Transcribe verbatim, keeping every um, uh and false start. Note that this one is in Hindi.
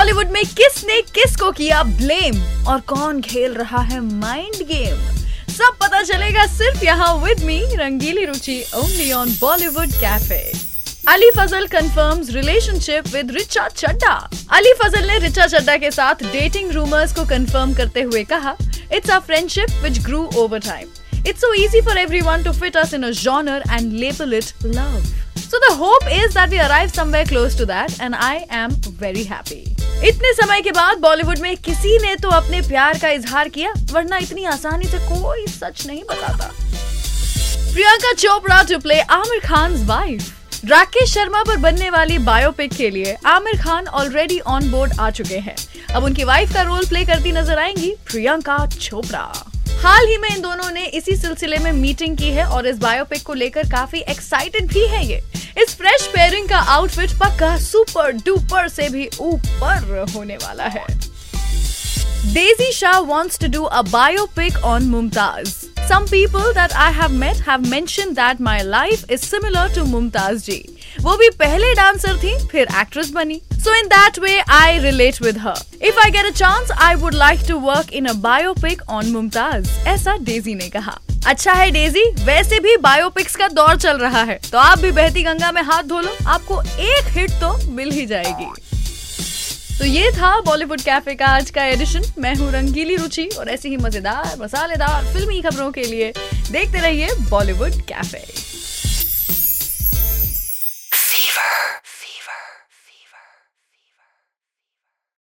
बॉलीवुड में किसने किसको किया ब्लेम और कौन खेल रहा है माइंड गेम, सब पता चलेगा सिर्फ यहाँ with me Rangeeli Ruchi only on Bollywood cafe. Ali Fazal confirms relationship with Richa Chadha. Ali Fazal ने रिचा चड्ढा के साथ डेटिंग रूमर्स को कंफर्म करते हुए कहा, it's a friendship which grew over time. It's so easy for everyone to fit us in a genre and label it love. So the hope is that we arrive somewhere close to that and I am very happy. इतने समय के बाद बॉलीवुड में किसी ने तो अपने प्यार का इजहार किया, वरना इतनी आसानी से कोई सच नहीं बताता। Priyanka Chopra to play Aamir Khan's wife. Rakesh Sharma पर बनने वाली बायोपिक के लिए Aamir Khan already on board आ चुके हैं। अब उनकी वाइफ का रोल प्ले करती नजर आएंगी प्रियंका चोपड़ा। हाल ही में इन दोनों ने इसी सिलसिले में मीटिंग की है और इस बायोपिक को लेकर काफी एक्साइटेड भी है ये। इस फ्रेश पेयरिंग का आउटफिट पक्का सुपर डुपर से भी ऊपर होने वाला है। Daisy Shah wants to do a biopic on Mumtaz. Some people that I have met have mentioned that my life is similar to Mumtaz ji. वो भी पहले डांसर थी, फिर एक्ट्रेस बनी. So in that way, I relate with her. If I get a chance, I would like to work in a biopic on Mumtaz. ऐसा डेजी ने कहा। अच्छा है डेजी, वैसे भी बायोपिक्स का दौर चल रहा है, तो आप भी बहती गंगा में हाथ धो लो, आपको एक हिट तो मिल ही जाएगी। तो ये था बॉलीवुड कैफे का आज का एडिशन। मैं हूँ रंगीली रुचि और ऐसी ही मजेदार मसालेदार फिल्मी खबरों के लिए देखते रहिए बॉलीवुड कैफे।